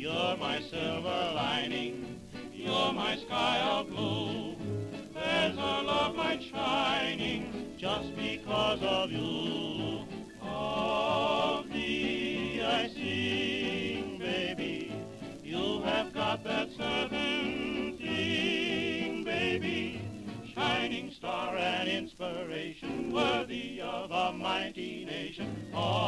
You're my silver lining, you're my sky of blue. There's a love light shining just because of you. Of thee I sing, baby, you have got that certain thing, baby. Shining star and inspiration, worthy of a mighty nation.